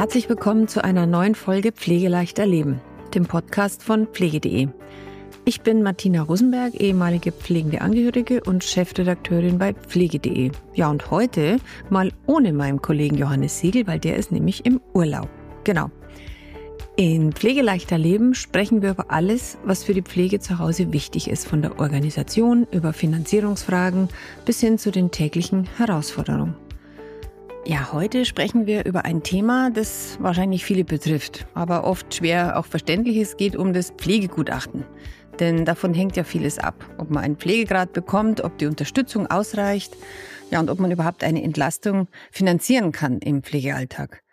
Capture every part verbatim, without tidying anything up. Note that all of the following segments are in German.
Herzlich willkommen zu einer neuen Folge Pflegeleicht erleben, dem Podcast von pflege punkt de. Ich bin Martina Rosenberg, ehemalige pflegende Angehörige und Chefredakteurin bei pflege punkt de. Ja, und heute mal ohne meinen Kollegen Johannes Siegel, weil der ist nämlich im Urlaub. Genau. In Pflegeleicht erleben sprechen wir über alles, was für die Pflege zu Hause wichtig ist, von der Organisation über Finanzierungsfragen bis hin zu den täglichen Herausforderungen. Ja, heute sprechen wir über ein Thema, das wahrscheinlich viele betrifft, aber oft schwer auch verständlich ist. Es geht um das Pflegegutachten. Denn davon hängt ja vieles ab. Ob man einen Pflegegrad bekommt, ob die Unterstützung ausreicht, ja, und ob man überhaupt eine Entlastung finanzieren kann im Pflegealltag.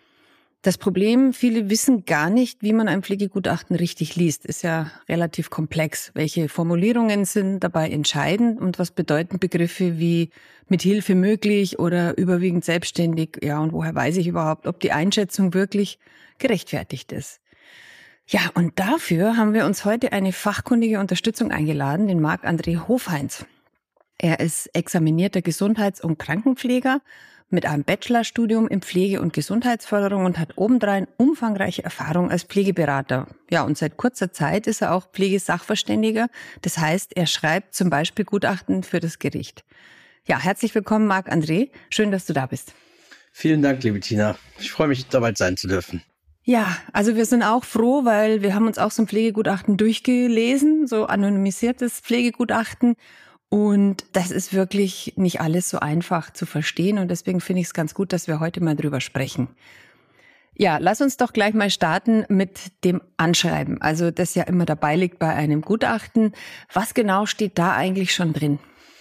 Das Problem, viele wissen gar nicht, wie man ein Pflegegutachten richtig liest. Ist ja relativ komplex. Welche Formulierungen sind dabei entscheidend und was bedeuten Begriffe wie mit Hilfe möglich oder überwiegend selbstständig? Ja, und woher weiß ich überhaupt, ob die Einschätzung wirklich gerechtfertigt ist? Ja, und dafür haben wir uns heute eine fachkundige Unterstützung eingeladen, den Marc-André Hofheinz. Er ist examinierter Gesundheits- und Krankenpfleger mit einem Bachelorstudium in Pflege- und Gesundheitsförderung und hat obendrein umfangreiche Erfahrung als Pflegeberater. Ja, und seit kurzer Zeit ist er auch Pflegesachverständiger. Das heißt, er schreibt zum Beispiel Gutachten für das Gericht. Ja, herzlich willkommen, Marc-André. Schön, dass du da bist. Vielen Dank, liebe Tina. Ich freue mich, dabei sein zu dürfen. Ja, also wir sind auch froh, weil wir haben uns auch so ein Pflegegutachten durchgelesen, so anonymisiertes Pflegegutachten. Und das ist wirklich nicht alles so einfach zu verstehen. Und deswegen finde ich es ganz gut, dass wir heute mal drüber sprechen. Ja, lass uns doch gleich mal starten mit dem Anschreiben. Also das ja immer dabei liegt bei einem Gutachten. Was genau steht da eigentlich schon drin?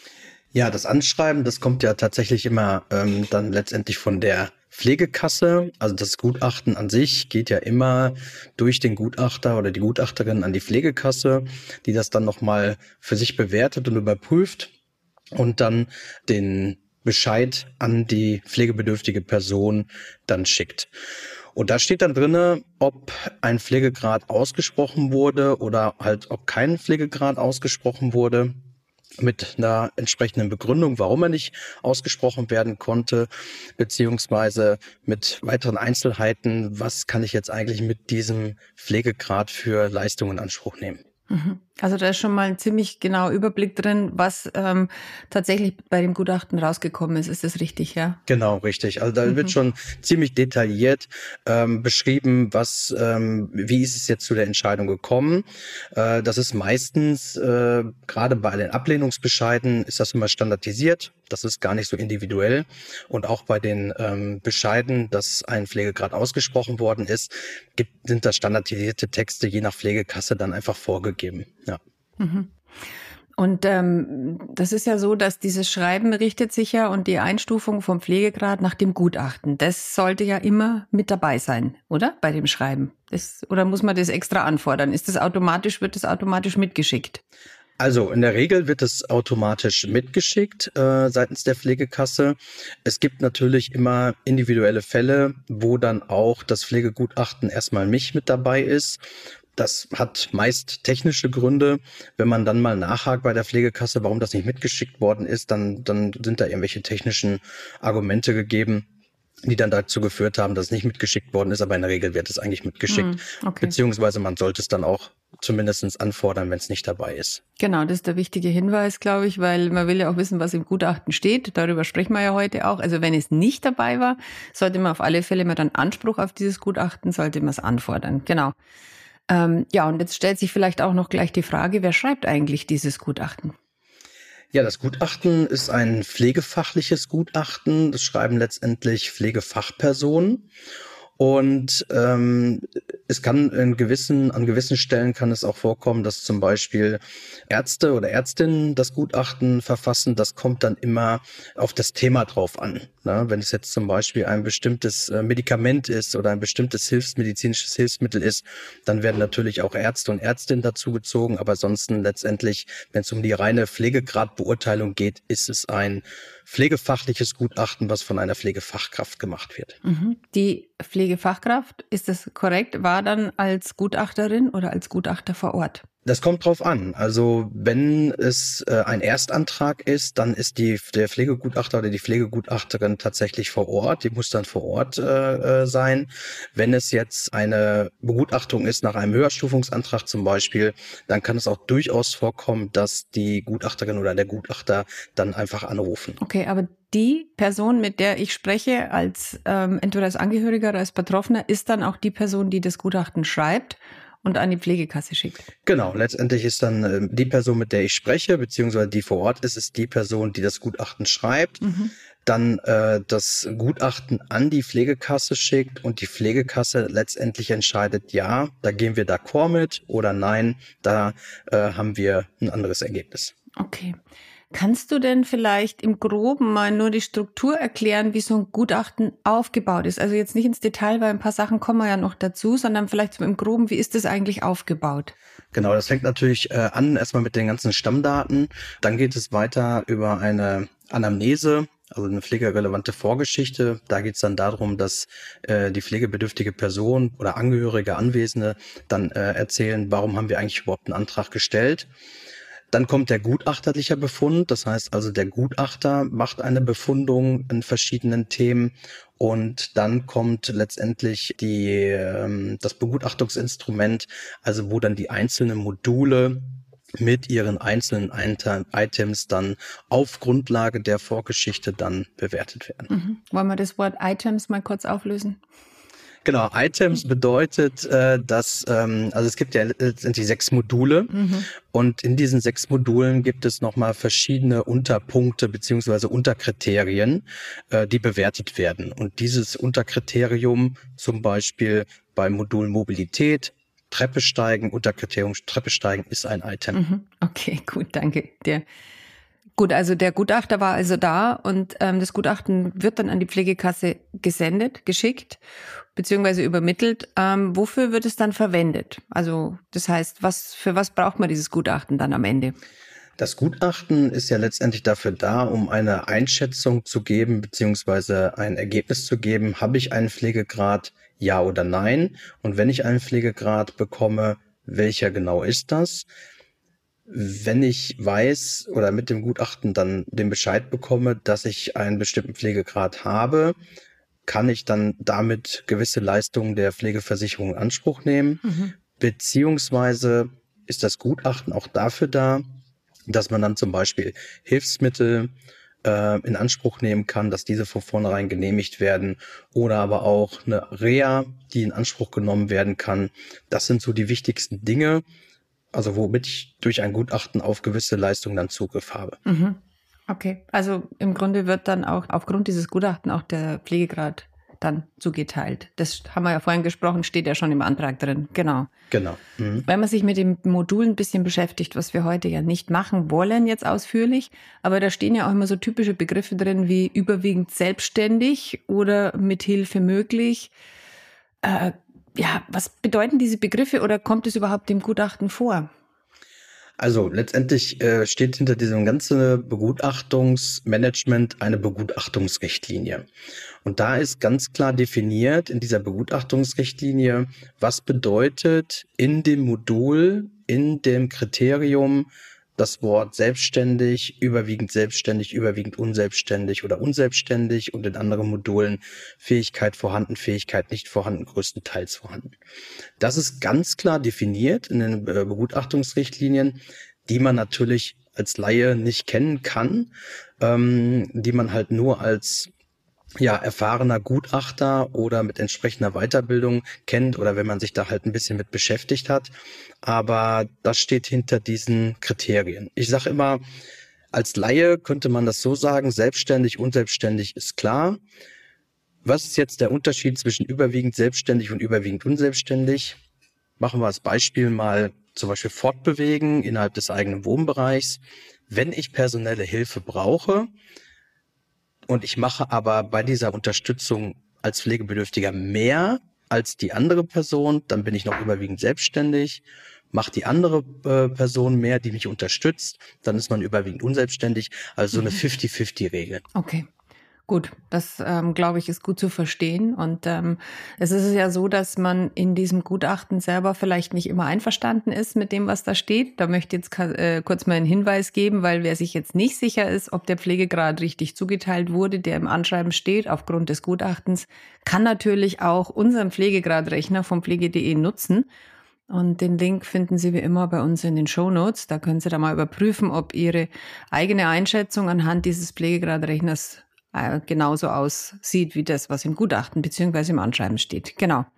Ja, das Anschreiben, das kommt ja tatsächlich immer ähm, dann letztendlich von der Pflegekasse. Also das Gutachten an sich geht ja immer durch den Gutachter oder die Gutachterin an die Pflegekasse, die das dann nochmal für sich bewertet und überprüft und dann den Bescheid an die pflegebedürftige Person dann schickt. Und da steht dann drinne, ob ein Pflegegrad ausgesprochen wurde oder halt ob kein Pflegegrad ausgesprochen wurde, mit einer entsprechenden Begründung, warum er nicht ausgesprochen werden konnte, beziehungsweise mit weiteren Einzelheiten, was kann ich jetzt eigentlich mit diesem Pflegegrad für Leistungen in Anspruch nehmen. Also da ist schon mal ein ziemlich genauer Überblick drin, was ähm, tatsächlich bei dem Gutachten rausgekommen ist. Ist das richtig, ja? Genau, richtig. Also da mhm. wird schon ziemlich detailliert ähm, beschrieben, was, ähm, wie ist es jetzt zu der Entscheidung gekommen. Äh, das ist meistens, äh, gerade bei den Ablehnungsbescheiden, ist das immer standardisiert. Das ist gar nicht so individuell. Und auch bei den ähm, Bescheiden, dass ein Pflegegrad ausgesprochen worden ist, gibt, sind das standardisierte Texte je nach Pflegekasse dann einfach vorgegeben. Ja. Mhm. Und ähm, das ist ja so, dass dieses Schreiben richtet sich ja und die Einstufung vom Pflegegrad nach dem Gutachten. Das sollte ja immer mit dabei sein, oder? Bei dem Schreiben. Das, oder muss man das extra anfordern? Ist das automatisch, wird das automatisch mitgeschickt? Also in der Regel wird es automatisch mitgeschickt äh, seitens der Pflegekasse. Es gibt natürlich immer individuelle Fälle, wo dann auch das Pflegegutachten erstmal nicht mit dabei ist. Das hat meist technische Gründe. Wenn man dann mal nachhakt bei der Pflegekasse, warum das nicht mitgeschickt worden ist, dann, dann sind da irgendwelche technischen Argumente gegeben, die dann dazu geführt haben, dass es nicht mitgeschickt worden ist. Aber in der Regel wird es eigentlich mitgeschickt. Mm, okay. Beziehungsweise man sollte es dann auch zumindest anfordern, wenn es nicht dabei ist. Genau, das ist der wichtige Hinweis, glaube ich, weil man will ja auch wissen, was im Gutachten steht. Darüber sprechen wir ja heute auch. Also wenn es nicht dabei war, sollte man auf alle Fälle mal dann Anspruch auf dieses Gutachten, sollte man es anfordern. Genau. Ähm, ja, und jetzt stellt sich vielleicht auch noch gleich die Frage, wer schreibt eigentlich dieses Gutachten? Ja, das Gutachten ist ein pflegefachliches Gutachten. Das schreiben letztendlich Pflegefachpersonen. Und ähm, es kann in gewissen, an gewissen Stellen kann es auch vorkommen, dass zum Beispiel Ärzte oder Ärztinnen das Gutachten verfassen. Das kommt dann immer auf das Thema drauf an. Ne? Wenn es jetzt zum Beispiel ein bestimmtes äh, Medikament ist oder ein bestimmtes hilfsmedizinisches Hilfsmittel ist, dann werden natürlich auch Ärzte und Ärztinnen dazu gezogen. Aber ansonsten letztendlich, wenn es um die reine Pflegegradbeurteilung geht, ist es ein pflegefachliches Gutachten, was von einer Pflegefachkraft gemacht wird. Die Pflegefachkraft, ist das korrekt, war dann als Gutachterin oder als Gutachter vor Ort? Das kommt drauf an. Also wenn es äh, ein Erstantrag ist, dann ist die der Pflegegutachter oder die Pflegegutachterin tatsächlich vor Ort. Die muss dann vor Ort äh, äh, sein. Wenn es jetzt eine Begutachtung ist nach einem Höherstufungsantrag zum Beispiel, dann kann es auch durchaus vorkommen, dass die Gutachterin oder der Gutachter dann einfach anrufen. Okay, aber die Person, mit der ich spreche, als ähm, entweder als Angehöriger oder als Betroffener, ist dann auch die Person, die das Gutachten schreibt und an die Pflegekasse schickt. Genau, letztendlich ist dann äh, die Person, mit der ich spreche, beziehungsweise die vor Ort ist, ist die Person, die das Gutachten schreibt, mhm. dann äh, das Gutachten an die Pflegekasse schickt und die Pflegekasse letztendlich entscheidet, ja, da gehen wir d'accord mit oder nein, da äh, haben wir ein anderes Ergebnis. Okay. Kannst du denn vielleicht im Groben mal nur die Struktur erklären, wie so ein Gutachten aufgebaut ist? Also jetzt nicht ins Detail, weil ein paar Sachen kommen ja noch dazu, sondern vielleicht so im Groben, wie ist das eigentlich aufgebaut? Genau, das fängt natürlich äh, an erstmal mit den ganzen Stammdaten. Dann geht es weiter über eine Anamnese, also eine pflegerelevante Vorgeschichte. Da geht es dann darum, dass äh, die pflegebedürftige Person oder Angehörige, Anwesende dann äh, erzählen, warum haben wir eigentlich überhaupt einen Antrag gestellt. Dann kommt der gutachterliche Befund, das heißt also der Gutachter macht eine Befundung in verschiedenen Themen und dann kommt letztendlich die, ähm, das Begutachtungsinstrument, also wo dann die einzelnen Module mit ihren einzelnen Items dann auf Grundlage der Vorgeschichte dann bewertet werden. Mhm. Wollen wir das Wort Items mal kurz auflösen? Genau, Items bedeutet, äh, dass, ähm, also es gibt ja letztendlich sechs Module mhm. und in diesen sechs Modulen gibt es nochmal verschiedene Unterpunkte beziehungsweise Unterkriterien, äh, die bewertet werden. Und dieses Unterkriterium zum Beispiel beim Modul Mobilität, Treppe steigen, Unterkriterium Treppe steigen ist ein Item. Mhm. Okay, gut, danke dir. Gut, also der Gutachter war also da und ähm, das Gutachten wird dann an die Pflegekasse gesendet, geschickt beziehungsweise übermittelt. Ähm, wofür wird es dann verwendet? Also das heißt, was für was braucht man dieses Gutachten dann am Ende? Das Gutachten ist ja letztendlich dafür da, um eine Einschätzung zu geben beziehungsweise ein Ergebnis zu geben. Habe ich einen Pflegegrad, ja oder nein? Und wenn ich einen Pflegegrad bekomme, welcher genau ist das? Wenn ich weiß oder mit dem Gutachten dann den Bescheid bekomme, dass ich einen bestimmten Pflegegrad habe, kann ich dann damit gewisse Leistungen der Pflegeversicherung in Anspruch nehmen. Mhm. Beziehungsweise ist das Gutachten auch dafür da, dass man dann zum Beispiel Hilfsmittel äh, in Anspruch nehmen kann, dass diese von vornherein genehmigt werden oder aber auch eine Reha, die in Anspruch genommen werden kann. Das sind so die wichtigsten Dinge. Also womit ich durch ein Gutachten auf gewisse Leistungen dann Zugriff habe. Mhm. Okay, also im Grunde wird dann auch aufgrund dieses Gutachten auch der Pflegegrad dann zugeteilt. Das haben wir ja vorhin gesprochen, steht ja schon im Antrag drin. Genau. Genau. Mhm. Wenn man sich mit dem Modul ein bisschen beschäftigt, was wir heute ja nicht machen wollen jetzt ausführlich, aber da stehen ja auch immer so typische Begriffe drin wie überwiegend selbstständig oder mit Hilfe möglich. Äh, Ja, was bedeuten diese Begriffe oder kommt es überhaupt dem Gutachten vor? Also letztendlich äh, steht hinter diesem ganzen Begutachtungsmanagement eine Begutachtungsrichtlinie. Und da ist ganz klar definiert in dieser Begutachtungsrichtlinie, was bedeutet in dem Modul, in dem Kriterium das Wort selbstständig, überwiegend selbstständig, überwiegend unselbstständig oder unselbstständig und in anderen Modulen Fähigkeit vorhanden, Fähigkeit nicht vorhanden, größtenteils vorhanden. Das ist ganz klar definiert in den Begutachtungsrichtlinien, die man natürlich als Laie nicht kennen kann, ähm, die man halt nur als ja, erfahrener Gutachter oder mit entsprechender Weiterbildung kennt oder wenn man sich da halt ein bisschen mit beschäftigt hat. Aber das steht hinter diesen Kriterien. Ich sage immer, als Laie könnte man das so sagen, selbstständig, unselbstständig ist klar. Was ist jetzt der Unterschied zwischen überwiegend selbstständig und überwiegend unselbstständig? Machen wir als Beispiel mal zum Beispiel fortbewegen innerhalb des eigenen Wohnbereichs. Wenn ich personelle Hilfe brauche, und ich mache aber bei dieser Unterstützung als Pflegebedürftiger mehr als die andere Person, dann bin ich noch überwiegend selbstständig. Macht die andere äh, Person mehr, die mich unterstützt, dann ist man überwiegend unselbstständig. Also so eine fifty-fifty-Regel. Okay, Gut, das ähm, glaube ich, ist gut zu verstehen. Und ähm, es ist ja so, dass man in diesem Gutachten selber vielleicht nicht immer einverstanden ist mit dem, was da steht. Da möchte ich jetzt äh, kurz mal einen Hinweis geben, weil wer sich jetzt nicht sicher ist, ob der Pflegegrad richtig zugeteilt wurde, der im Anschreiben steht, aufgrund des Gutachtens, kann natürlich auch unseren Pflegegradrechner vom pflege punkt de nutzen. Und den Link finden Sie wie immer bei uns in den Shownotes. Da können Sie da mal überprüfen, ob Ihre eigene Einschätzung anhand dieses Pflegegradrechners genauso aussieht wie das, was im Gutachten bzw. im Anschreiben steht. Genau.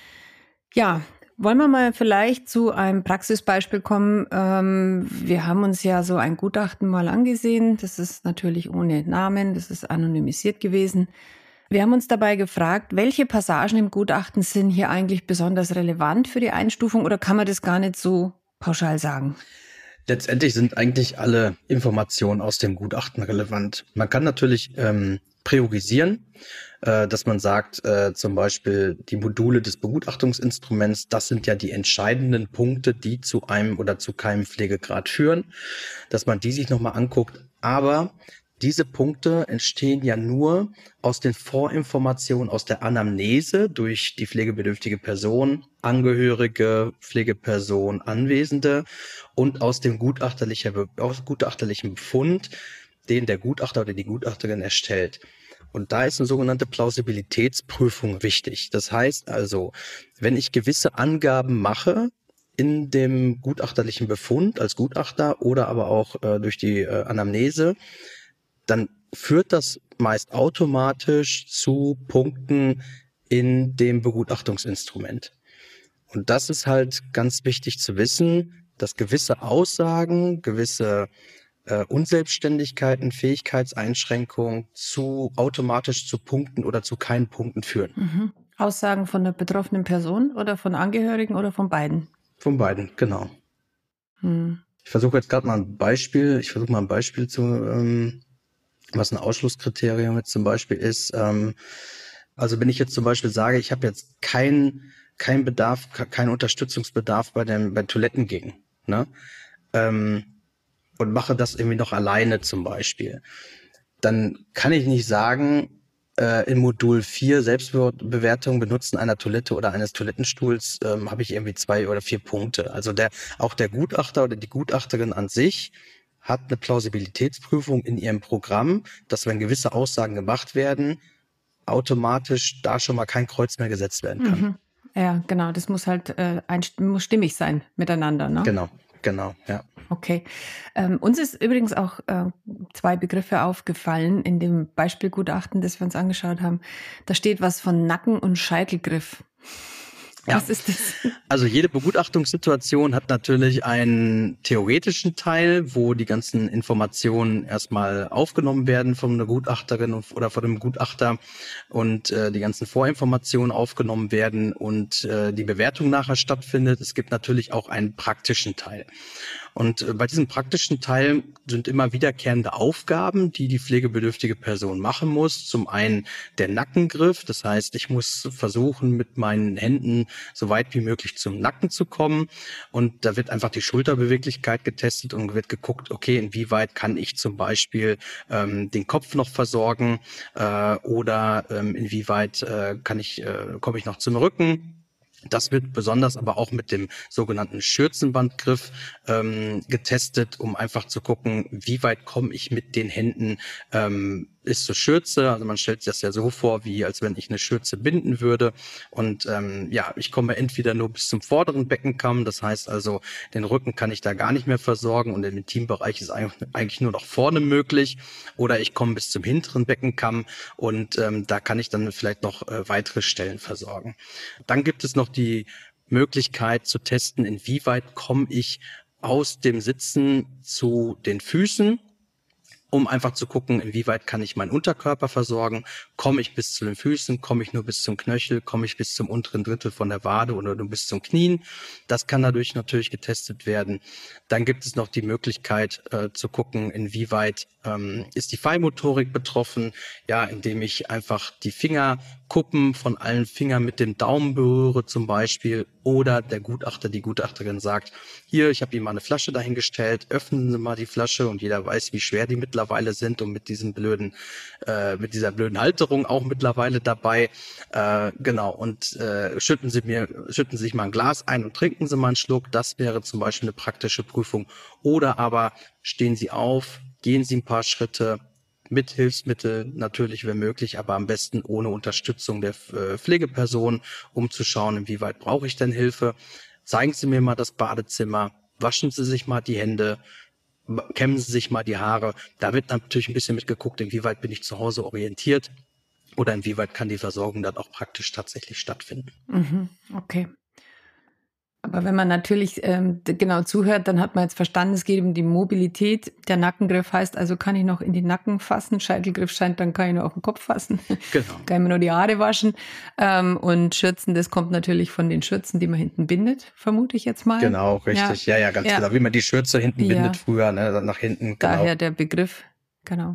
Ja, wollen wir mal vielleicht zu einem Praxisbeispiel kommen. Ähm, wir haben uns ja so ein Gutachten mal angesehen. Das ist natürlich ohne Namen, das ist anonymisiert gewesen. Wir haben uns dabei gefragt, welche Passagen im Gutachten sind hier eigentlich besonders relevant für die Einstufung oder kann man das gar nicht so pauschal sagen? Letztendlich sind eigentlich alle Informationen aus dem Gutachten relevant. Man kann natürlich ähm, priorisieren, äh, dass man sagt, äh, zum Beispiel die Module des Begutachtungsinstruments, das sind ja die entscheidenden Punkte, die zu einem oder zu keinem Pflegegrad führen, dass man die sich nochmal anguckt. Aber diese Punkte entstehen ja nur aus den Vorinformationen, aus der Anamnese durch die pflegebedürftige Person, Angehörige, Pflegeperson, Anwesende und aus dem gutachterlichen, aus gutachterlichen Befund, den der Gutachter oder die Gutachterin erstellt. Und da ist eine sogenannte Plausibilitätsprüfung wichtig. Das heißt also, wenn ich gewisse Angaben mache, in dem gutachterlichen Befund als Gutachter oder aber auch äh, durch die äh, Anamnese, dann führt das meist automatisch zu Punkten in dem Begutachtungsinstrument. Und das ist halt ganz wichtig zu wissen, dass gewisse Aussagen, gewisse äh, Unselbstständigkeiten, Fähigkeitseinschränkungen zu automatisch zu Punkten oder zu keinen Punkten führen. Mhm. Aussagen von der betroffenen Person oder von Angehörigen oder von beiden? Von beiden, genau. Hm. Ich versuche jetzt gerade mal ein Beispiel, ich versuche mal ein Beispiel zu ähm, was ein Ausschlusskriterium jetzt zum Beispiel ist. Ähm, also wenn ich jetzt zum Beispiel sage, ich habe jetzt keinen kein Bedarf, keinen Unterstützungsbedarf bei dem bei Toilettengängen, ne? Ähm, und mache das irgendwie noch alleine zum Beispiel, dann kann ich nicht sagen, äh, in Modul vier Selbstbewertung benutzen einer Toilette oder eines Toilettenstuhls ähm, habe ich irgendwie zwei oder vier Punkte. Also der auch der Gutachter oder die Gutachterin an sich hat eine Plausibilitätsprüfung in ihrem Programm, dass wenn gewisse Aussagen gemacht werden, automatisch da schon mal kein Kreuz mehr gesetzt werden kann. Mhm. Ja, genau. Das muss halt äh, ein, muss stimmig sein miteinander, ne? Genau, genau, ja. Okay. Ähm, uns ist übrigens auch äh, zwei Begriffe aufgefallen in dem Beispielgutachten, das wir uns angeschaut haben. Da steht was von Nacken- und Scheitelgriff. Ja. Was ist das? Also jede Begutachtungssituation hat natürlich einen theoretischen Teil, wo die ganzen Informationen erstmal aufgenommen werden von einer Gutachterin oder von dem Gutachter und äh, die ganzen Vorinformationen aufgenommen werden und äh, die Bewertung nachher stattfindet. Es gibt natürlich auch einen praktischen Teil. Und äh, bei diesem praktischen Teil sind immer wiederkehrende Aufgaben, die die pflegebedürftige Person machen muss. Zum einen der Nackengriff, das heißt, ich muss versuchen, mit meinen Händen so weit wie möglich zum Nacken zu kommen. Und da wird einfach die Schulterbeweglichkeit getestet und wird geguckt, okay, inwieweit kann ich zum Beispiel ähm, den Kopf noch versorgen äh, oder ähm, inwieweit äh, kann ich, äh, komme ich noch zum Rücken. Das wird besonders aber auch mit dem sogenannten Schürzenbandgriff ähm, getestet, um einfach zu gucken, wie weit komme ich mit den Händen ähm, bis zur Schürze. Also man stellt sich das ja so vor, wie als wenn ich eine Schürze binden würde. Und ähm, ja, ich komme entweder nur bis zum vorderen Beckenkamm, das heißt also, den Rücken kann ich da gar nicht mehr versorgen und im Intimbereich ist eigentlich nur noch vorne möglich. Oder ich komme bis zum hinteren Beckenkamm und ähm, da kann ich dann vielleicht noch äh, weitere Stellen versorgen. Dann gibt es noch die Möglichkeit zu testen, inwieweit komme ich aus dem Sitzen zu den Füßen, um einfach zu gucken, inwieweit kann ich meinen Unterkörper versorgen. Komme ich bis zu den Füßen, komme ich nur bis zum Knöchel, komme ich bis zum unteren Drittel von der Wade oder nur bis zum Knien. Das kann dadurch natürlich getestet werden. Dann gibt es noch die Möglichkeit äh, zu gucken, inwieweit ähm, ist die Feinmotorik betroffen, ja, indem ich einfach die Fingerkuppen von allen Fingern mit dem Daumen berühre zum Beispiel, oder der Gutachter, die Gutachterin sagt, hier, ich habe Ihnen mal eine Flasche dahingestellt, öffnen Sie mal die Flasche und jeder weiß, wie schwer die mittlerweile mittlerweile sind und mit diesem blöden, äh, mit dieser blöden Halterung auch mittlerweile dabei. Äh, genau, und äh, schütten Sie mir, schütten Sie sich mal ein Glas ein und trinken Sie mal einen Schluck. Das wäre zum Beispiel eine praktische Prüfung. Oder aber stehen Sie auf, gehen Sie ein paar Schritte, mit Hilfsmittel natürlich, wenn möglich, aber am besten ohne Unterstützung der äh, Pflegeperson, um zu schauen, inwieweit brauche ich denn Hilfe. Zeigen Sie mir mal das Badezimmer, waschen Sie sich mal die Hände, kämmen Sie sich mal die Haare. Da wird natürlich ein bisschen mitgeguckt, inwieweit bin ich zu Hause orientiert oder inwieweit kann die Versorgung dann auch praktisch tatsächlich stattfinden. Mhm, okay. Aber wenn man natürlich ähm, genau zuhört, dann hat man jetzt verstanden, es geht um die Mobilität. Der Nackengriff heißt also, kann ich noch in den Nacken fassen. Scheitelgriff scheint, dann kann ich nur auf den Kopf fassen. Genau. Kann ich mir nur die Haare waschen. Ähm, und Schürzen, das kommt natürlich von den Schürzen, die man hinten bindet, vermute ich jetzt mal. Genau, richtig. Ja, ja, ja ganz ja. genau. Wie man die Schürze hinten ja. bindet früher, ne, nach hinten. Genau. Daher der Begriff, genau.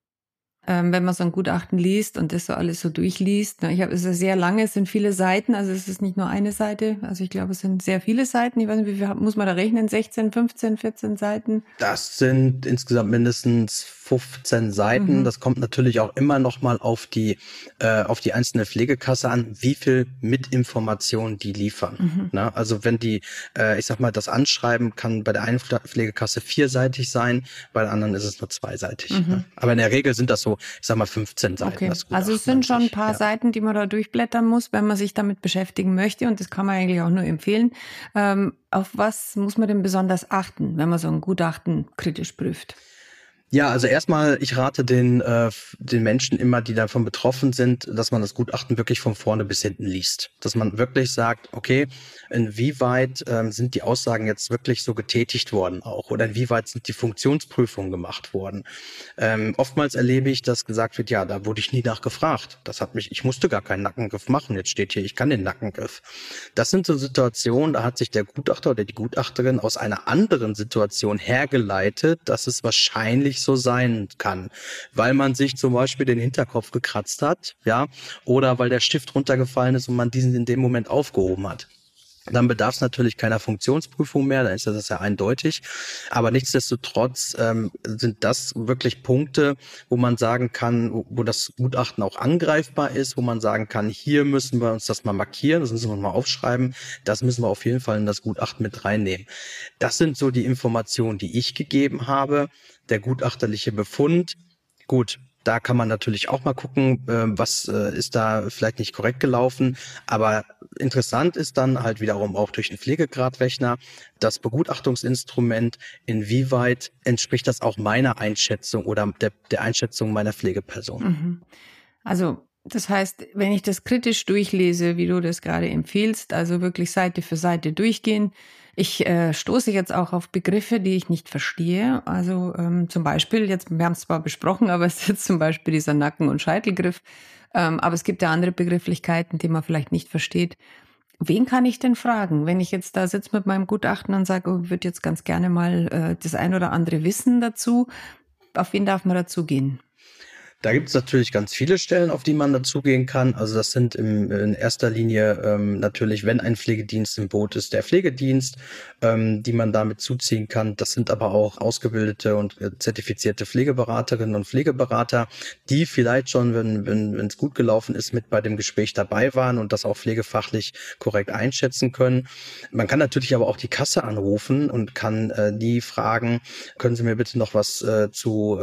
Ähm, wenn man so ein Gutachten liest und das so alles so durchliest. Ne, ich habe es ist sehr lange, es sind viele Seiten, also es ist nicht nur eine Seite. Also ich glaube, es sind sehr viele Seiten. Ich weiß nicht, wie viel muss man da rechnen? sechzehn, fünfzehn, vierzehn Seiten? Das sind insgesamt mindestens fünfzehn Seiten. Mhm. Das kommt natürlich auch immer noch mal auf die äh, auf die einzelne Pflegekasse an, wie viel Mitinformationen die liefern. Mhm. Na, also wenn die, äh, ich sag mal, das Anschreiben kann bei der einen Pflegekasse vierseitig sein, bei der anderen ist es nur zweiseitig. Mhm. Ne? Aber in der Regel sind das so, ich sag mal, fünfzehn Seiten. Okay. Also es sind schon ein paar ja. Seiten, die man da durchblättern muss, wenn man sich damit beschäftigen möchte. Und das kann man eigentlich auch nur empfehlen. Ähm, auf was muss man denn besonders achten, wenn man so ein Gutachten kritisch prüft? Ja, also erstmal, ich rate den, äh, den Menschen immer, die davon betroffen sind, dass man das Gutachten wirklich von vorne bis hinten liest. Dass man wirklich sagt, okay, inwieweit ähm, sind die Aussagen jetzt wirklich so getätigt worden auch? Oder inwieweit sind die Funktionsprüfungen gemacht worden? Ähm, oftmals erlebe ich, dass gesagt wird, ja, da wurde ich nie nachgefragt. Das hat mich, ich musste gar keinen Nackengriff machen. Jetzt steht hier, ich kann den Nackengriff. Das sind so Situationen, da hat sich der Gutachter oder die Gutachterin aus einer anderen Situation hergeleitet, dass es wahrscheinlich so sein kann, weil man sich zum Beispiel den Hinterkopf gekratzt hat, ja, oder weil der Stift runtergefallen ist und man diesen in dem Moment aufgehoben hat. Dann bedarf es natürlich keiner Funktionsprüfung mehr, dann ist das ja eindeutig. Aber nichtsdestotrotz ähm, sind das wirklich Punkte, wo man sagen kann, wo, wo das Gutachten auch angreifbar ist, wo man sagen kann, hier müssen wir uns das mal markieren, das müssen wir mal aufschreiben, das müssen wir auf jeden Fall in das Gutachten mit reinnehmen. Das sind so die Informationen, die ich gegeben habe. Der gutachterliche Befund, gut, da kann man natürlich auch mal gucken, was ist da vielleicht nicht korrekt gelaufen. Aber interessant ist dann halt wiederum auch durch den Pflegegradrechner das Begutachtungsinstrument, inwieweit entspricht das auch meiner Einschätzung oder der, der Einschätzung meiner Pflegeperson. Mhm. Also das heißt, wenn ich das kritisch durchlese, wie du das gerade empfiehlst, also wirklich Seite für Seite durchgehen. Ich äh, stoße jetzt auch auf Begriffe, die ich nicht verstehe. Also ähm, zum Beispiel, jetzt, wir haben es zwar besprochen, aber es ist jetzt zum Beispiel dieser Nacken- und Scheitelgriff. Ähm, aber es gibt ja andere Begrifflichkeiten, die man vielleicht nicht versteht. Wen kann ich denn fragen, wenn ich jetzt da sitze mit meinem Gutachten und sage, oh, ich würde jetzt ganz gerne mal äh, das ein oder andere wissen dazu. Auf wen darf man dazugehen? Da gibt es natürlich ganz viele Stellen, auf die man dazugehen kann. Also das sind im, in erster Linie ähm, natürlich, wenn ein Pflegedienst im Boot ist, der Pflegedienst, ähm, die man damit zuziehen kann. Das sind aber auch ausgebildete und äh, zertifizierte Pflegeberaterinnen und Pflegeberater, die vielleicht schon, wenn wenn wenn es gut gelaufen ist, mit bei dem Gespräch dabei waren und das auch pflegefachlich korrekt einschätzen können. Man kann natürlich aber auch die Kasse anrufen und kann äh, die fragen, können Sie mir bitte noch was äh, zu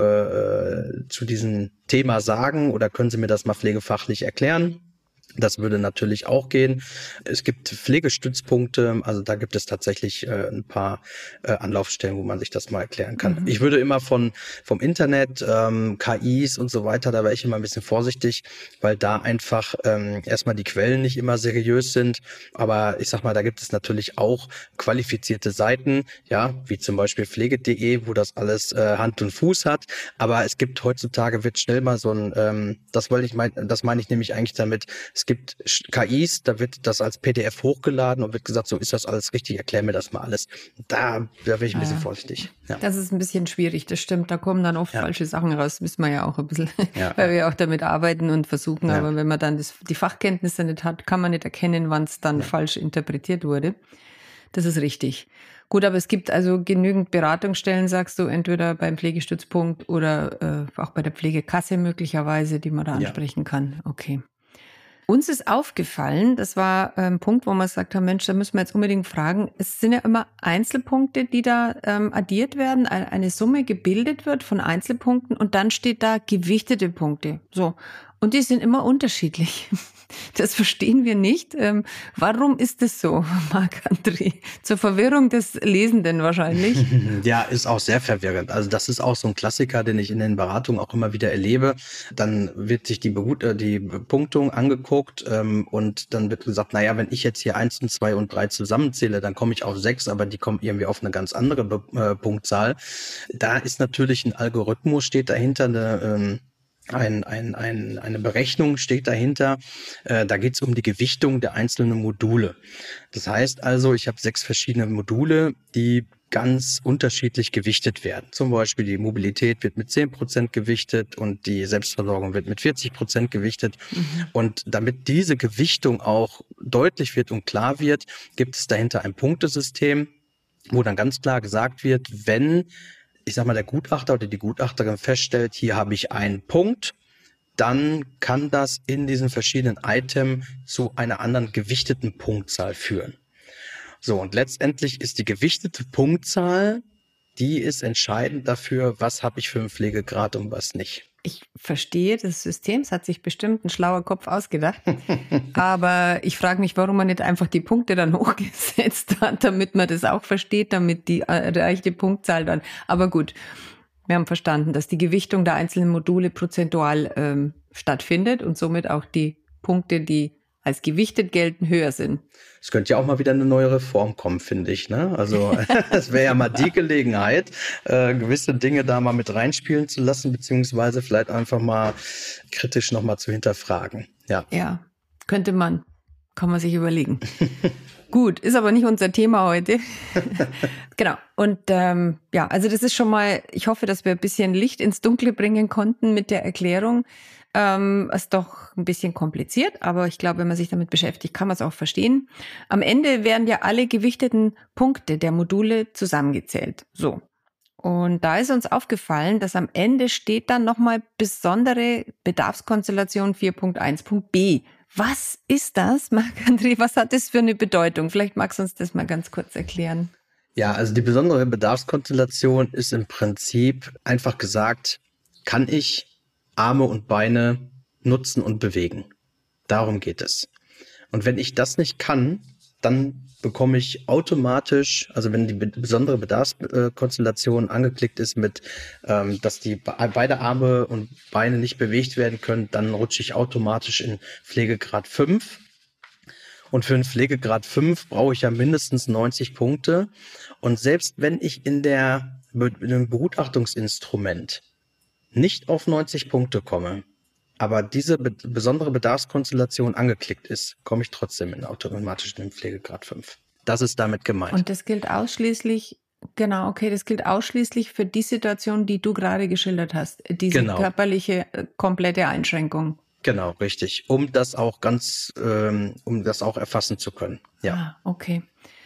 äh, zu diesen Thema sagen oder können Sie mir das mal pflegefachlich erklären? Das würde natürlich auch gehen. Es gibt Pflegestützpunkte, also da gibt es tatsächlich äh, ein paar äh, Anlaufstellen, wo man sich das mal erklären kann. Mhm. Ich würde immer von vom Internet, ähm, K Is und so weiter, da wäre ich immer ein bisschen vorsichtig, weil da einfach ähm, erstmal die Quellen nicht immer seriös sind. Aber ich sag mal, da gibt es natürlich auch qualifizierte Seiten, ja, wie zum Beispiel pflege punkt de, wo das alles äh, Hand und Fuß hat. Aber es gibt heutzutage, wird schnell mal so ein, ähm, das wollte ich meinen, das meine ich nämlich eigentlich damit, es gibt K Is, da wird das als P D F hochgeladen und wird gesagt, so ist das alles richtig, erklär mir das mal alles. Da, da bin ich ein bisschen ja. vorsichtig. Ja. Das ist ein bisschen schwierig, das stimmt. Da kommen dann oft ja. falsche Sachen raus, wissen wir ja auch ein bisschen, ja. weil wir auch damit arbeiten und versuchen. Ja. Aber wenn man dann das, die Fachkenntnisse nicht hat, kann man nicht erkennen, wann es dann ja. falsch interpretiert wurde. Das ist richtig. Gut, aber es gibt also genügend Beratungsstellen, sagst du, entweder beim Pflegestützpunkt oder äh, auch bei der Pflegekasse möglicherweise, die man da ansprechen ja. kann. Okay. Uns ist aufgefallen, das war ein Punkt, wo wir gesagt haben, Mensch, da müssen wir jetzt unbedingt fragen, es sind ja immer Einzelpunkte, die da ähm, addiert werden, eine Summe gebildet wird von Einzelpunkten und dann steht da gewichtete Punkte. So. Und die sind immer unterschiedlich. Das verstehen wir nicht. Ähm, warum ist das so, Marc-André? Zur Verwirrung des Lesenden wahrscheinlich. Ja, ist auch sehr verwirrend. Also das ist auch so ein Klassiker, den ich in den Beratungen auch immer wieder erlebe. Dann wird sich die, Begut- äh, die Punktung angeguckt ähm, und dann wird gesagt, naja, wenn ich jetzt hier eins und zwei und drei zusammenzähle, dann komme ich auf sechs, aber die kommen irgendwie auf eine ganz andere Be- äh, Punktzahl. Da ist natürlich ein Algorithmus, steht dahinter, eine ähm, Ein, ein, ein, eine Berechnung steht dahinter. Äh, da geht es um die Gewichtung der einzelnen Module. Das heißt also, ich habe sechs verschiedene Module, die ganz unterschiedlich gewichtet werden. Zum Beispiel die Mobilität wird mit zehn Prozent gewichtet und die Selbstversorgung wird mit vierzig Prozent gewichtet. Mhm. Und damit diese Gewichtung auch deutlich wird und klar wird, gibt es dahinter ein Punktesystem, wo dann ganz klar gesagt wird, wenn ich sag mal, der Gutachter oder die Gutachterin feststellt, hier habe ich einen Punkt, dann kann das in diesen verschiedenen Items zu einer anderen gewichteten Punktzahl führen. So, und letztendlich ist die gewichtete Punktzahl, die ist entscheidend dafür, was habe ich für einen Pflegegrad und was nicht. Ich verstehe das System, es hat sich bestimmt ein schlauer Kopf ausgedacht, aber ich frage mich, warum man nicht einfach die Punkte dann hochgesetzt hat, damit man das auch versteht, damit die erreichte Punktzahl dann, aber gut, wir haben verstanden, dass die Gewichtung der einzelnen Module prozentual ähm, stattfindet und somit auch die Punkte, die als gewichtet gelten, höher sind. Es könnte ja auch mal wieder eine neue Reform kommen, finde ich. Ne? Also es wäre ja mal die Gelegenheit, äh, gewisse Dinge da mal mit reinspielen zu lassen, beziehungsweise vielleicht einfach mal kritisch nochmal zu hinterfragen. Ja. Ja, könnte man. Kann man sich überlegen. Gut, ist aber nicht unser Thema heute. Genau. Und ähm, ja, also das ist schon mal, ich hoffe, dass wir ein bisschen Licht ins Dunkle bringen konnten mit der Erklärung. Ähm, ist doch ein bisschen kompliziert, aber ich glaube, wenn man sich damit beschäftigt, kann man es auch verstehen. Am Ende werden ja alle gewichteten Punkte der Module zusammengezählt. So. Und da ist uns aufgefallen, dass am Ende steht dann nochmal besondere Bedarfskonstellation vier Punkt eins Punkt b. Was ist das, Marc-André? Was hat das für eine Bedeutung? Vielleicht magst du uns das mal ganz kurz erklären. Ja, also die besondere Bedarfskonstellation ist im Prinzip einfach gesagt, kann ich Arme und Beine nutzen und bewegen. Darum geht es. Und wenn ich das nicht kann, dann bekomme ich automatisch, also wenn die besondere Bedarfskonstellation angeklickt ist mit, ähm, dass die beide Arme und Beine nicht bewegt werden können, dann rutsche ich automatisch in Pflegegrad fünf. Und für einen Pflegegrad fünf brauche ich ja mindestens neunzig Punkte. Und selbst wenn ich in der in dem Begutachtungsinstrument nicht auf neunzig Punkte komme, aber diese be- besondere Bedarfskonstellation angeklickt ist, komme ich trotzdem in automatisch in den Pflegegrad fünf. Das ist damit gemeint. Und das gilt ausschließlich, genau, okay, das gilt ausschließlich für die Situation, die du gerade geschildert hast, diese Genau. körperliche, äh, komplette Einschränkung. Genau, richtig. Um das auch ganz, ähm, um das auch erfassen zu können. Ja. Ah, okay.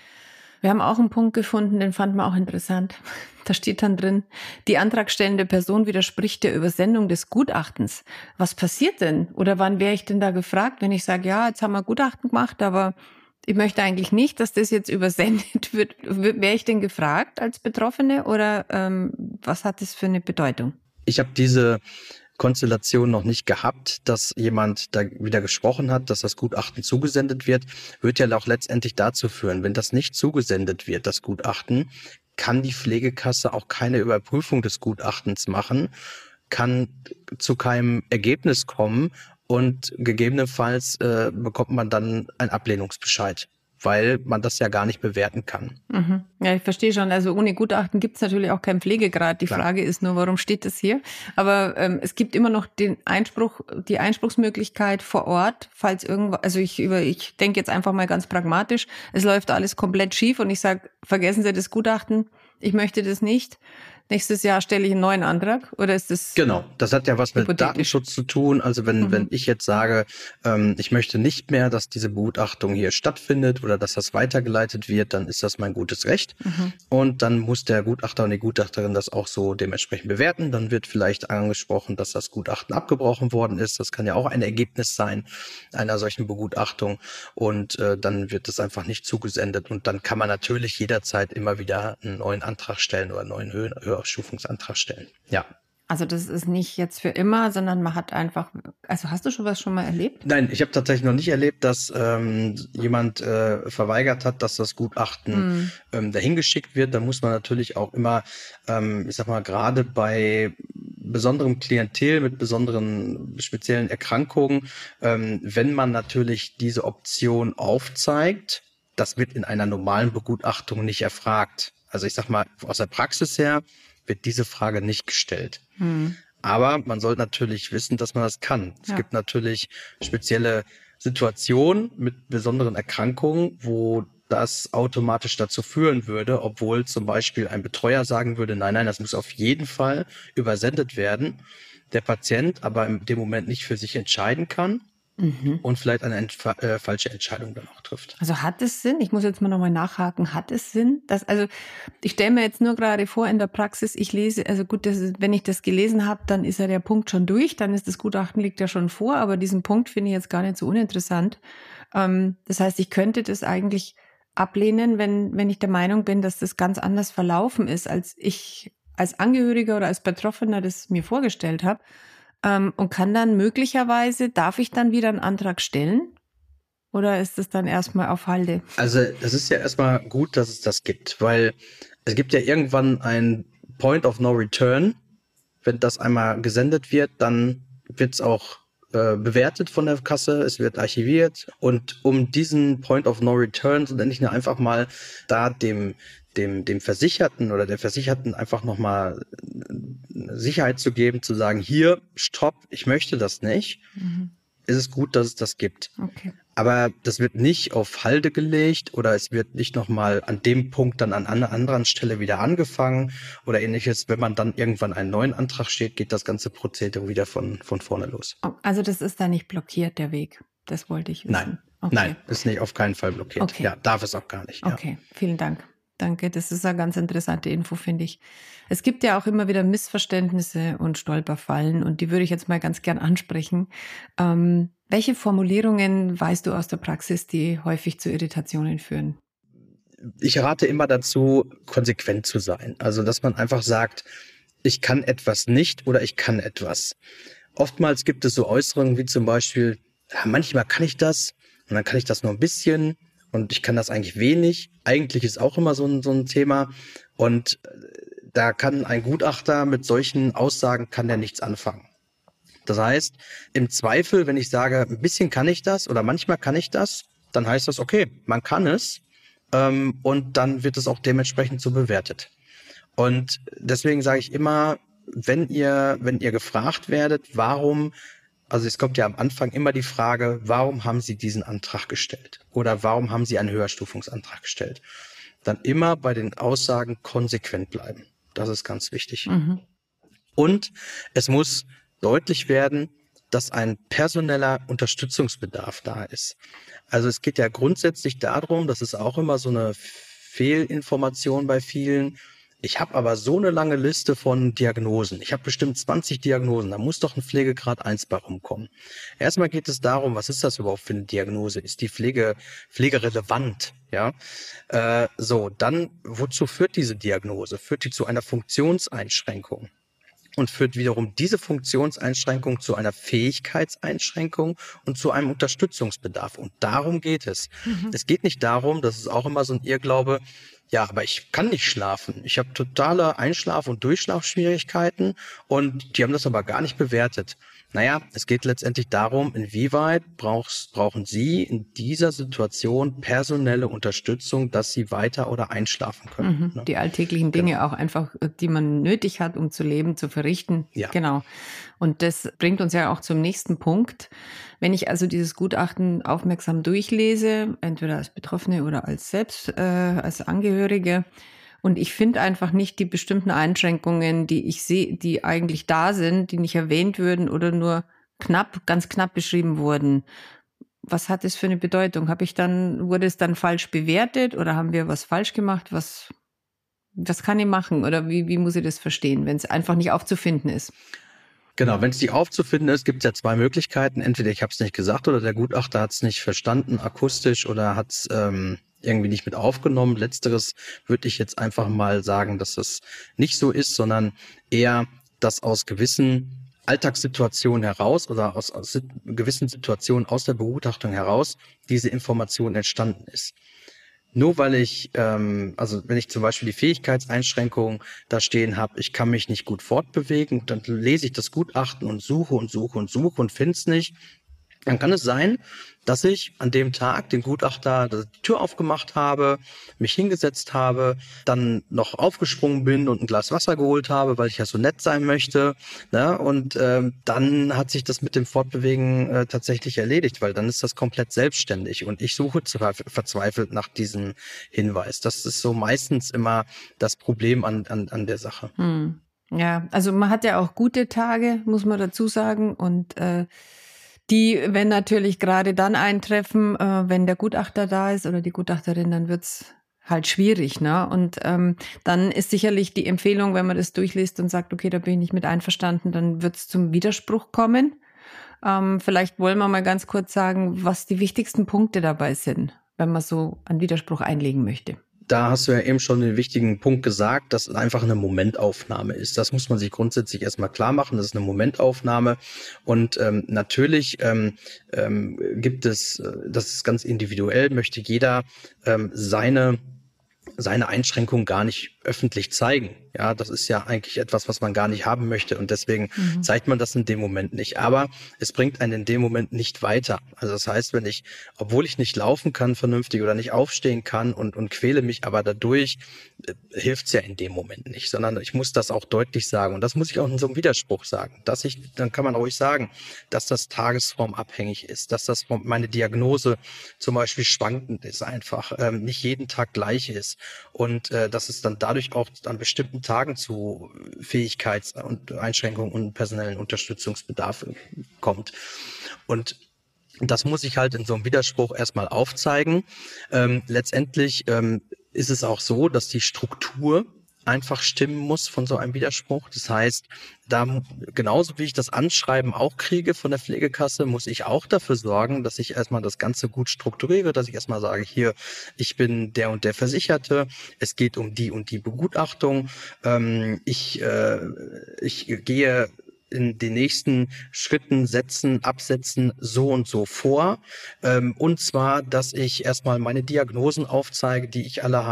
Wir haben auch einen Punkt gefunden, den fanden wir auch interessant. Da steht dann drin, die antragstellende Person widerspricht der Übersendung des Gutachtens. Was passiert denn? Oder wann wäre ich denn da gefragt, wenn ich sage, ja, jetzt haben wir Gutachten gemacht, aber ich möchte eigentlich nicht, dass das jetzt übersendet wird. Wäre ich denn gefragt als Betroffene oder ähm, was hat das für eine Bedeutung? Ich habe diese Konstellation noch nicht gehabt, dass jemand da wieder gesprochen hat, dass das Gutachten zugesendet wird, wird ja auch letztendlich dazu führen, wenn das nicht zugesendet wird, das Gutachten, kann die Pflegekasse auch keine Überprüfung des Gutachtens machen, kann zu keinem Ergebnis kommen und gegebenenfalls äh, bekommt man dann einen Ablehnungsbescheid, weil man das ja gar nicht bewerten kann. Mhm. Ja, ich verstehe schon. Also ohne Gutachten gibt es natürlich auch keinen Pflegegrad. Die Klar. Frage ist nur, warum steht das hier? Aber ähm, es gibt immer noch den Einspruch, die Einspruchsmöglichkeit vor Ort, falls irgendwo, also ich über, ich denke jetzt einfach mal ganz pragmatisch, es läuft alles komplett schief und ich sage, vergessen Sie das Gutachten, ich möchte das nicht. nächstes Jahr stelle ich einen neuen Antrag oder ist das Genau, das hat ja was mit Datenschutz zu tun. Also wenn, mhm. wenn ich jetzt sage, ähm, ich möchte nicht mehr, dass diese Begutachtung hier stattfindet oder dass das weitergeleitet wird, dann ist das mein gutes Recht. Mhm. Und dann muss der Gutachter und die Gutachterin das auch so dementsprechend bewerten. Dann wird vielleicht angesprochen, dass das Gutachten abgebrochen worden ist. Das kann ja auch ein Ergebnis sein einer solchen Begutachtung. Und äh, dann wird es einfach nicht zugesendet. Und dann kann man natürlich jederzeit immer wieder einen neuen Antrag stellen oder einen neuen Höhe- Höherstufungsantrag stellen. Ja. Also das ist nicht jetzt für immer, sondern man hat einfach, also hast du schon was schon mal erlebt? Nein, ich habe tatsächlich noch nicht erlebt, dass ähm, jemand äh, verweigert hat, dass das Gutachten hm. ähm, dahin geschickt wird. Da muss man natürlich auch immer, ähm, ich sag mal, gerade bei besonderem Klientel mit besonderen speziellen Erkrankungen, ähm, wenn man natürlich diese Option aufzeigt, das wird in einer normalen Begutachtung nicht erfragt. Also ich sag mal, aus der Praxis her wird diese Frage nicht gestellt. Hm. Aber man sollte natürlich wissen, dass man das kann. Es ja. gibt natürlich spezielle Situationen mit besonderen Erkrankungen, wo das automatisch dazu führen würde, obwohl zum Beispiel ein Betreuer sagen würde, nein, nein, das muss auf jeden Fall übersendet werden. Der Patient aber in dem Moment nicht für sich entscheiden kann. Mhm. Und vielleicht eine entf- äh, falsche Entscheidung dann auch trifft. Also hat es Sinn? Ich muss jetzt mal nochmal nachhaken. Hat es Sinn? Dass, also ich stelle mir jetzt nur gerade vor in der Praxis, ich lese, also gut, das ist, wenn ich das gelesen habe, dann ist ja der Punkt schon durch, dann ist das Gutachten liegt ja schon vor, aber diesen Punkt finde ich jetzt gar nicht so uninteressant. Ähm, das heißt, ich könnte das eigentlich ablehnen, wenn, wenn ich der Meinung bin, dass das ganz anders verlaufen ist, als ich als Angehöriger oder als Betroffener das mir vorgestellt habe. Ähm, und kann dann möglicherweise, darf ich dann wieder einen Antrag stellen? Oder ist es dann erstmal auf Halde? Also es ist ja erstmal gut, dass es das gibt, weil es gibt ja irgendwann ein Point of No Return. Wenn das einmal gesendet wird, dann wird es auch äh, bewertet von der Kasse, es wird archiviert. Und um diesen Point of No Return, so nenne ich ihn einfach mal, da dem dem dem Versicherten oder der Versicherten einfach nochmal Sicherheit zu geben, zu sagen, hier, stopp, ich möchte das nicht, mhm. ist es gut, dass es das gibt. Okay. Aber das wird nicht auf Halde gelegt oder es wird nicht nochmal an dem Punkt dann an einer anderen Stelle wieder angefangen oder ähnliches. Wenn man dann irgendwann einen neuen Antrag steht, geht das ganze Prozedere wieder von, von vorne los. Also das ist da nicht blockiert, der Weg. Das wollte ich wissen. Nein, okay. Nein, ist nicht auf keinen Fall blockiert. Okay. Ja, darf es auch gar nicht. Ja. Okay, vielen Dank. Danke, das ist eine ganz interessante Info, finde ich. Es gibt ja auch immer wieder Missverständnisse und Stolperfallen und die würde ich jetzt mal ganz gern ansprechen. Ähm, welche Formulierungen weißt du aus der Praxis, die häufig zu Irritationen führen? Ich rate immer dazu, konsequent zu sein. Also, dass man einfach sagt, ich kann etwas nicht oder ich kann etwas. Oftmals gibt es so Äußerungen wie zum Beispiel, ja, manchmal kann ich das und dann kann ich das nur ein bisschen. Und ich kann das eigentlich wenig. Eigentlich ist auch immer so ein, so ein Thema. Und da kann ein Gutachter mit solchen Aussagen kann der nichts anfangen. Das heißt, im Zweifel, wenn ich sage, ein bisschen kann ich das oder manchmal kann ich das, dann heißt das, okay, man kann es. Ähm, und dann wird es auch dementsprechend so bewertet. Und deswegen sage ich immer, wenn ihr, wenn ihr gefragt werdet, warum, also es kommt ja am Anfang immer die Frage, warum haben Sie diesen Antrag gestellt? Oder warum haben Sie einen Höherstufungsantrag gestellt? Dann immer bei den Aussagen konsequent bleiben. Das ist ganz wichtig. Mhm. Und es muss deutlich werden, dass ein personeller Unterstützungsbedarf da ist. Also es geht ja grundsätzlich darum, das ist auch immer so eine Fehlinformation bei vielen. Ich habe aber so eine lange Liste von Diagnosen. Ich habe bestimmt zwanzig Diagnosen. Da muss doch ein Pflegegrad eins bei rumkommen. Erstmal geht es darum, was ist das überhaupt für eine Diagnose? Ist die Pflege pflegerelevant? Ja. Äh, so, dann, wozu führt diese Diagnose? Führt die zu einer Funktionseinschränkung? Und führt wiederum diese Funktionseinschränkung zu einer Fähigkeitseinschränkung und zu einem Unterstützungsbedarf. Und darum geht es. Mhm. Es geht nicht darum, das ist auch immer so ein Irrglaube, ja, aber ich kann nicht schlafen. Ich habe totale Einschlaf- und Durchschlafschwierigkeiten und die haben das aber gar nicht bewertet. Naja, es geht letztendlich darum, inwieweit brauchst, brauchen Sie in dieser Situation personelle Unterstützung, dass Sie weiter oder einschlafen können. Mhm, ne? Die alltäglichen Dinge genau. auch einfach, die man nötig hat, um zu leben, zu verrichten. Ja. Genau. Und das bringt uns ja auch zum nächsten Punkt. Wenn ich also dieses Gutachten aufmerksam durchlese, entweder als Betroffene oder als selbst, äh, als Angehörige, Und ich finde einfach nicht die bestimmten Einschränkungen, die ich sehe, die eigentlich da sind, die nicht erwähnt würden oder nur knapp, ganz knapp beschrieben wurden. Was hat das für eine Bedeutung? Habe ich dann, wurde es dann falsch bewertet oder haben wir was falsch gemacht? Was, was kann ich machen? Oder wie, wie muss ich das verstehen, wenn es einfach nicht aufzufinden ist? Genau, wenn es nicht aufzufinden ist, gibt es ja zwei Möglichkeiten. Entweder ich habe es nicht gesagt oder der Gutachter hat es nicht verstanden, akustisch, oder hat es ähm, irgendwie nicht mit aufgenommen. Letzteres würde ich jetzt einfach mal sagen, dass das nicht so ist, sondern eher, dass aus gewissen Alltagssituationen heraus oder aus, aus gewissen Situationen aus der Begutachtung heraus diese Information entstanden ist. Nur weil ich, ähm, also wenn ich zum Beispiel die Fähigkeitseinschränkung da stehen habe, ich kann mich nicht gut fortbewegen, dann lese ich das Gutachten und suche und suche und suche und finde es nicht. Dann kann es sein, dass ich an dem Tag den Gutachter die Tür aufgemacht habe, mich hingesetzt habe, dann noch aufgesprungen bin und ein Glas Wasser geholt habe, weil ich ja so nett sein möchte. Ne? Und ähm, dann hat sich das mit dem Fortbewegen äh, tatsächlich erledigt, weil dann ist das komplett selbstständig. Und ich suche zwar verzweifelt nach diesem Hinweis. Das ist so meistens immer das Problem an, an, an der Sache. Hm. Ja, also man hat ja auch gute Tage, muss man dazu sagen. Und äh, die, wenn natürlich gerade dann eintreffen, äh, wenn der Gutachter da ist oder die Gutachterin, dann wird's halt schwierig, ne? Und ähm, dann ist sicherlich die Empfehlung, wenn man das durchliest und sagt, okay, da bin ich nicht mit einverstanden, dann wird's zum Widerspruch kommen. Ähm, vielleicht wollen wir mal ganz kurz sagen, was die wichtigsten Punkte dabei sind, wenn man so einen Widerspruch einlegen möchte. Da hast du ja eben schon den wichtigen Punkt gesagt, dass es einfach eine Momentaufnahme ist. Das muss man sich grundsätzlich erstmal klar machen. Das ist eine Momentaufnahme. Und ähm, natürlich ähm, ähm, gibt es, das ist ganz individuell, möchte jeder ähm, seine seine Einschränkungen gar nicht öffentlich zeigen. Ja, das ist ja eigentlich etwas, was man gar nicht haben möchte, und deswegen mhm. zeigt man das in dem Moment nicht. Aber es bringt einen in dem Moment nicht weiter. Also das heißt, wenn ich, obwohl ich nicht laufen kann vernünftig oder nicht aufstehen kann und, und quäle mich aber dadurch, äh, hilft's ja in dem Moment nicht, sondern ich muss das auch deutlich sagen. Und das muss ich auch in so einem Widerspruch sagen, dass ich, dann kann man ruhig sagen, dass das tagesformabhängig ist, dass das meine Diagnose zum Beispiel schwankend ist einfach, ähm, nicht jeden Tag gleich ist. Und äh, dass es dann dadurch auch an bestimmten Tagen zu Fähigkeits- und Einschränkungen und personellen Unterstützungsbedarf kommt. Und das muss ich halt in so einem Widerspruch erstmal aufzeigen. Ähm, letztendlich ähm, ist es auch so, dass die Struktur einfach stimmen muss von so einem Widerspruch. Das heißt, da genauso wie ich das Anschreiben auch kriege von der Pflegekasse, muss ich auch dafür sorgen, dass ich erstmal das Ganze gut strukturiere, dass ich erstmal sage, hier, ich bin der und der Versicherte, es geht um die und die Begutachtung, ähm, ich, äh, ich gehe in den nächsten Schritten, Sätzen, Absätzen so und so vor. Ähm, und zwar, dass ich erstmal meine Diagnosen aufzeige, die ich alle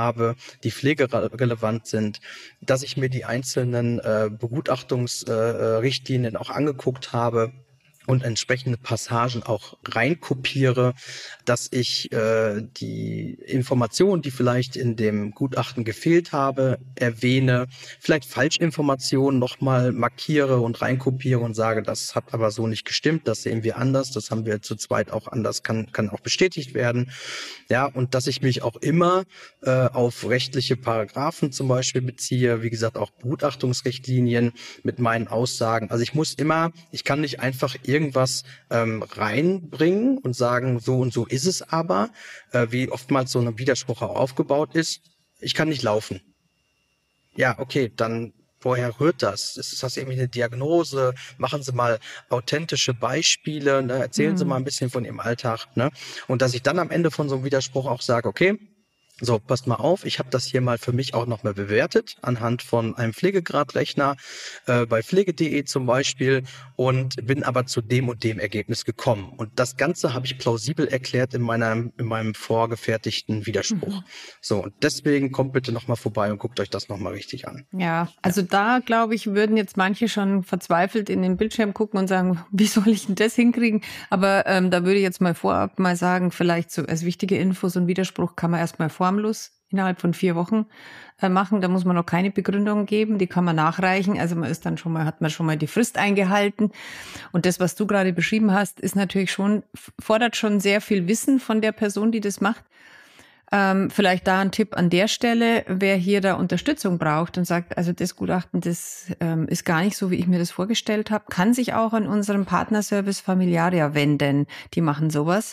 die sind, dass ich mir die einzelnen äh, Begutachtungsrichtlinien äh, auch angeguckt habe und entsprechende Passagen auch reinkopiere, dass ich äh, die Informationen, die vielleicht in dem Gutachten gefehlt habe, erwähne, vielleicht Falschinformationen nochmal markiere und reinkopiere und sage, das hat aber so nicht gestimmt, das sehen wir anders, das haben wir zu zweit auch anders, kann kann auch bestätigt werden. Ja, und dass ich mich auch immer äh, auf rechtliche Paragraphen zum Beispiel beziehe, wie gesagt auch Begutachtungsrichtlinien mit meinen Aussagen. Also ich muss immer, ich kann nicht einfach irgendwas ähm, reinbringen und sagen, so und so ist es aber, äh, wie oftmals so ein Widerspruch auch aufgebaut ist. Ich kann nicht laufen. Ja, okay, dann woher rührt das? Ist das irgendwie eine Diagnose? Machen Sie mal authentische Beispiele, ne? Erzählen mhm. Sie mal ein bisschen von Ihrem Alltag. Ne? Und dass ich dann am Ende von so einem Widerspruch auch sage, okay, so, passt mal auf, ich habe das hier mal für mich auch nochmal bewertet, anhand von einem Pflegegradrechner äh, bei pflege punkt de zum Beispiel, und bin aber zu dem und dem Ergebnis gekommen. Und das Ganze habe ich plausibel erklärt in meinem, in meinem vorgefertigten Widerspruch. Mhm. So, und deswegen kommt bitte nochmal vorbei und guckt euch das nochmal richtig an. Ja, also ja. Da, glaube ich, würden jetzt manche schon verzweifelt in den Bildschirm gucken und sagen, wie soll ich denn das hinkriegen? Aber ähm, da würde ich jetzt mal vorab mal sagen, vielleicht so als wichtige Infos und Widerspruch kann man erstmal vor innerhalb von vier Wochen äh, machen. Da muss man noch keine Begründung geben, die kann man nachreichen. Also man ist dann schon mal, hat man schon mal die Frist eingehalten. Und das, was du gerade beschrieben hast, ist natürlich schon, fordert schon sehr viel Wissen von der Person, die das macht. Ähm, vielleicht da ein Tipp an der Stelle, wer hier da Unterstützung braucht und sagt, also das Gutachten, das ähm, ist gar nicht so, wie ich mir das vorgestellt habe, kann sich auch an unseren Partnerservice Familiaria wenden. Die machen sowas.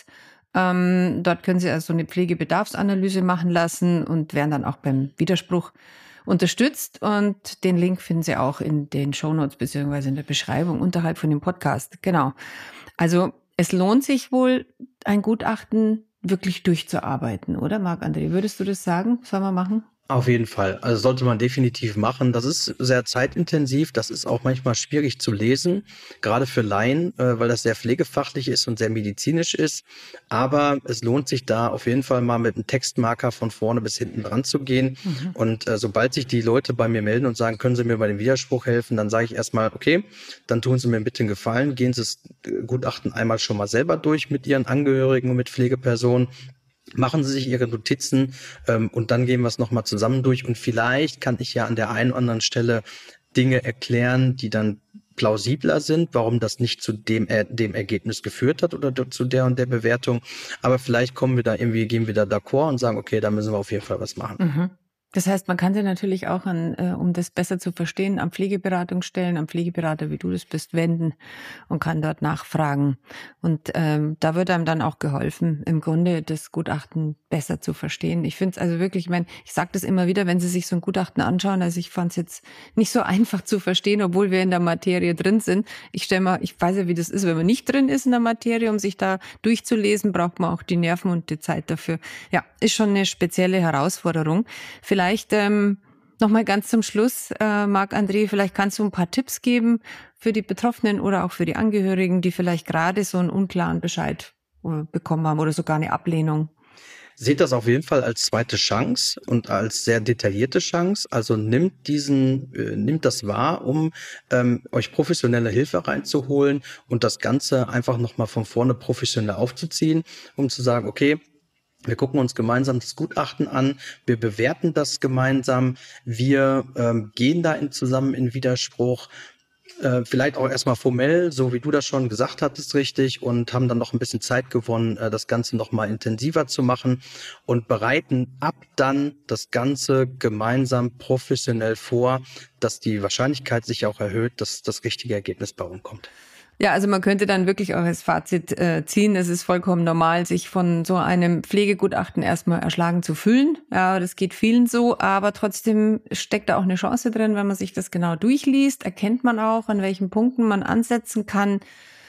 Ähm, dort können Sie also eine Pflegebedarfsanalyse machen lassen und werden dann auch beim Widerspruch unterstützt. Und den Link finden Sie auch in den Shownotes beziehungsweise in der Beschreibung unterhalb von dem Podcast. Genau. Also es lohnt sich wohl, ein Gutachten wirklich durchzuarbeiten, oder Marc-André? Würdest du das sagen? Sollen wir machen? Auf jeden Fall. Also sollte man definitiv machen. Das ist sehr zeitintensiv. Das ist auch manchmal schwierig zu lesen, gerade für Laien, äh, weil das sehr pflegefachlich ist und sehr medizinisch ist. Aber es lohnt sich da auf jeden Fall mal mit einem Textmarker von vorne bis hinten dran zu gehen. Mhm. Und äh, sobald sich die Leute bei mir melden und sagen, können Sie mir bei dem Widerspruch helfen, dann sage ich erstmal, okay, dann tun Sie mir bitte einen Gefallen, gehen Sie das Gutachten einmal schon mal selber durch mit Ihren Angehörigen und mit Pflegepersonen. Machen Sie sich Ihre Notizen ähm, und dann gehen wir es nochmal zusammen durch. Und vielleicht kann ich ja an der einen oder anderen Stelle Dinge erklären, die dann plausibler sind, warum das nicht zu dem, äh, dem Ergebnis geführt hat oder zu der und der Bewertung. Aber vielleicht kommen wir da irgendwie, gehen wir da d'accord und sagen, okay, da müssen wir auf jeden Fall was machen. Mhm. Das heißt, man kann sie natürlich auch an, äh, um das besser zu verstehen, an Pflegeberatungsstellen, am Pflegeberater, wie du das bist, wenden und kann dort nachfragen. Und ähm, da wird einem dann auch geholfen, im Grunde das Gutachten besser zu verstehen. Ich finde es also wirklich, ich meine, ich sage das immer wieder, wenn Sie sich so ein Gutachten anschauen, also ich fand es jetzt nicht so einfach zu verstehen, obwohl wir in der Materie drin sind. Ich stelle mal, ich weiß ja, wie das ist, wenn man nicht drin ist in der Materie, um sich da durchzulesen, braucht man auch die Nerven und die Zeit dafür. Ja, ist schon eine spezielle Herausforderung. Vielleicht ähm, nochmal ganz zum Schluss, äh, Marc-André, vielleicht kannst du ein paar Tipps geben für die Betroffenen oder auch für die Angehörigen, die vielleicht gerade so einen unklaren Bescheid äh, bekommen haben oder sogar eine Ablehnung. Seht das auf jeden Fall als zweite Chance und als sehr detaillierte Chance. Also nimmt diesen, äh, nimmt das wahr, um ähm, euch professionelle Hilfe reinzuholen und das Ganze einfach nochmal von vorne professionell aufzuziehen, um zu sagen, okay, wir gucken uns gemeinsam das Gutachten an, wir bewerten das gemeinsam, wir ähm, gehen da in, zusammen in Widerspruch, äh, vielleicht auch erstmal formell, so wie du das schon gesagt hattest, richtig, und haben dann noch ein bisschen Zeit gewonnen, äh, das Ganze nochmal intensiver zu machen und bereiten ab dann das Ganze gemeinsam professionell vor, dass die Wahrscheinlichkeit sich auch erhöht, dass das richtige Ergebnis bei uns kommt. Ja, also man könnte dann wirklich auch als Fazit äh, ziehen, es ist vollkommen normal, sich von so einem Pflegegutachten erstmal erschlagen zu fühlen. Ja, das geht vielen so, aber trotzdem steckt da auch eine Chance drin, wenn man sich das genau durchliest, erkennt man auch, an welchen Punkten man ansetzen kann.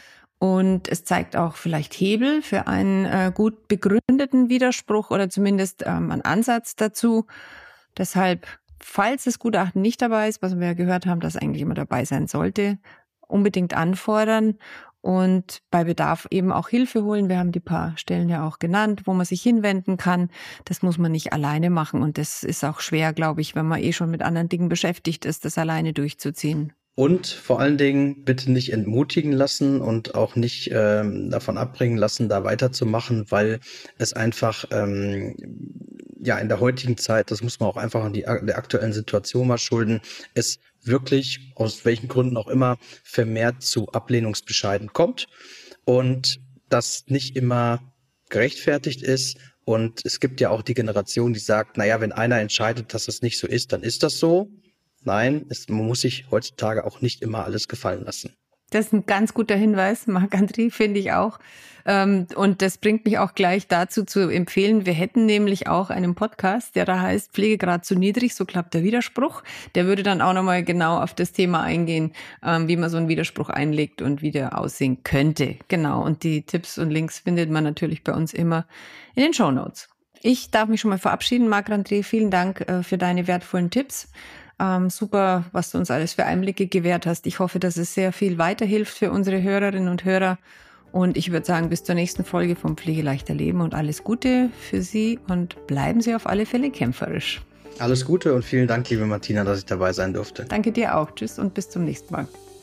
Und es zeigt auch vielleicht Hebel für einen äh, gut begründeten Widerspruch oder zumindest ähm, einen Ansatz dazu. Deshalb, falls das Gutachten nicht dabei ist, was wir ja gehört haben, dass eigentlich immer dabei sein sollte, unbedingt anfordern und bei Bedarf eben auch Hilfe holen. Wir haben die paar Stellen ja auch genannt, wo man sich hinwenden kann. Das muss man nicht alleine machen und das ist auch schwer, glaube ich, wenn man eh schon mit anderen Dingen beschäftigt ist, das alleine durchzuziehen. Und vor allen Dingen bitte nicht entmutigen lassen und auch nicht ähm, davon abbringen lassen, da weiterzumachen, weil es einfach ähm, ja in der heutigen Zeit, das muss man auch einfach an die der aktuellen Situation mal schulden, es wirklich, aus welchen Gründen auch immer, vermehrt zu Ablehnungsbescheiden kommt und das nicht immer gerechtfertigt ist. Und es gibt ja auch die Generation, die sagt, naja, wenn einer entscheidet, dass das nicht so ist, dann ist das so. Nein, es, man muss sich heutzutage auch nicht immer alles gefallen lassen. Das ist ein ganz guter Hinweis, Marc-André, finde ich auch. Und das bringt mich auch gleich dazu zu empfehlen, wir hätten nämlich auch einen Podcast, der da heißt Pflegegrad zu niedrig, so klappt der Widerspruch. Der würde dann auch nochmal genau auf das Thema eingehen, wie man so einen Widerspruch einlegt und wie der aussehen könnte. Genau, und die Tipps und Links findet man natürlich bei uns immer in den Shownotes. Ich darf mich schon mal verabschieden, Marc-André, vielen Dank für deine wertvollen Tipps. Ähm, super, was du uns alles für Einblicke gewährt hast. Ich hoffe, dass es sehr viel weiterhilft für unsere Hörerinnen und Hörer. Und ich würde sagen, bis zur nächsten Folge vom Pflegeleichter Leben und alles Gute für Sie und bleiben Sie auf alle Fälle kämpferisch. Alles Gute und vielen Dank, liebe Martina, dass ich dabei sein durfte. Danke dir auch. Tschüss und bis zum nächsten Mal.